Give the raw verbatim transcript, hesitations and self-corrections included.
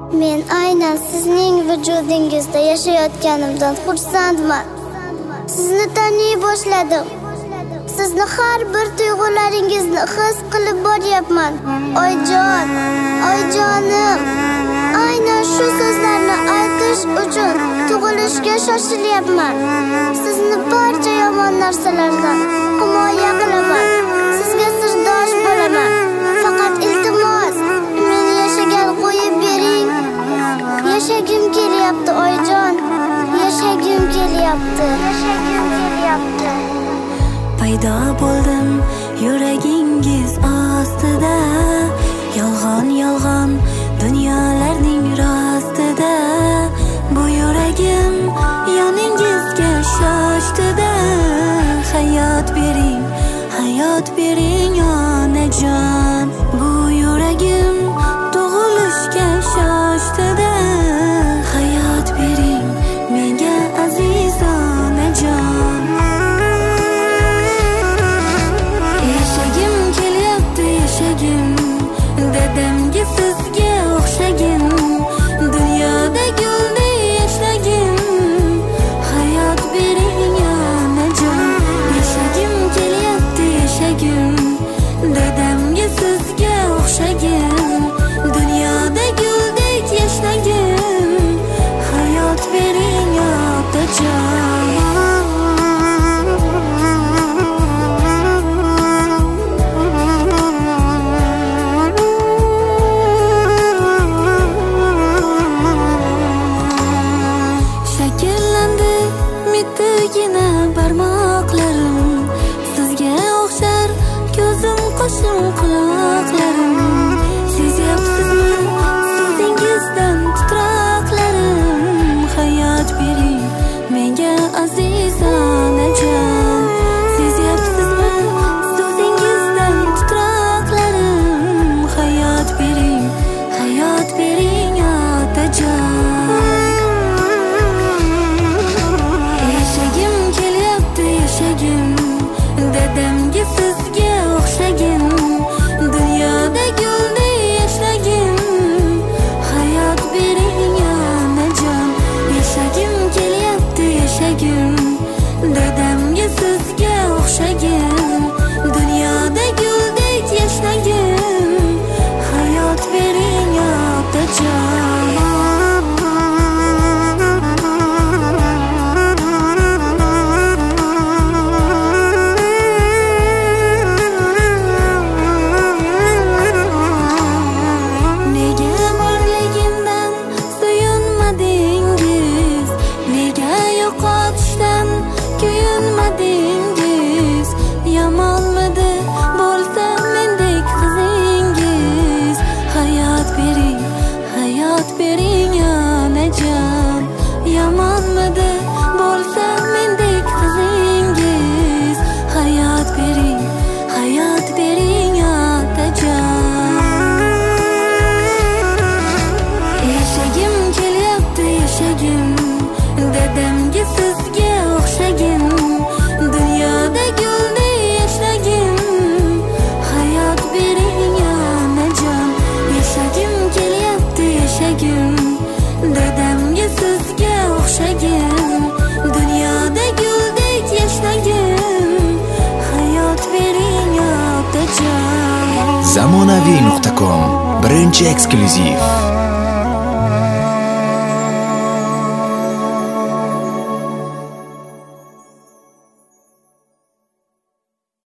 Men aynan sizning vujudingizda yashayotganimdan xursandman. Sizni taniy boshladim. Sizni har bir tuyg'ularingizni his qilib boryapman. Oyjon, oyjonim. Aynan shu so'zlarni aytish uchun tug'ilishga shoshilyapman. Sizni barcha yomon narsalardan himoya qilaman. Sizga sirdosh bo'laman. Faqat iltimos, meni yashagan qo'yib bering. Yashagim kelyapti oyjon. Yashagim kelyapti. Yashagim kelyapti. Paydo bo'ldim yuragingiz ostida, yolg'on yolg'on dunyolarning rostida. Bu yuragim yoningizga shoshdida. Hayot bering, hayot bering onajon. Bu yuragim tug'ilishga shoshdida. Hayot bering menga aziz onajon. Yashagim kelyapti, yashagim. Dadamga sizga o'xshagim. Dunyoda guldek yashnagim. Hayot bering onajon. Yashagim kelyapti, yashagim. Dadamga sizga o'xshagim. Dunyoda guldek yashnagim. Hayot bering otajon. Shakllandi mitigina barmoqlarim. Sizga o'xshar ko'zim, qoshim, quloqlarim. Sezyapsizmi so'zingizdan titroqlarim. Hayot bering menga aziz onajon. Sezyapsizmi so'zingizdan titroqlarim. Hayot bering, hayot bering otajon. Yashagim kelyapti, yashagim. Dadamga sizga o'xshagim. Dunyoda guldek yashnagim. Hayot bering onajon. Yashagim kelyapti, yashagim. Dadamga sizga o'xshagim. Dunyoda guldek yashnagim. Hayot bering otajon. Nega borligimdan suyunmadingiz? Nega yo'qotishdan kuyunmadingiz? Yomonmidi bo'lsa mendek qizingiz? Hayot bering, hayot bering onajon. Yomonmidi bo'lsa mendek qizingiz? Hayot bering, hayot bering otajon. Yashagim kelyapti, yashagim. Dadamga sizga o'xshagim. Dunyoda guldek yashnagim. Hayot bering onajon. Yashagim kelyapti, yashagim. Dadamga sizga o'xshagim. Dunyoda guldek yashnagim. Hayot bering otajon. zamonaviy nuqta com birinchi eksklyuziv.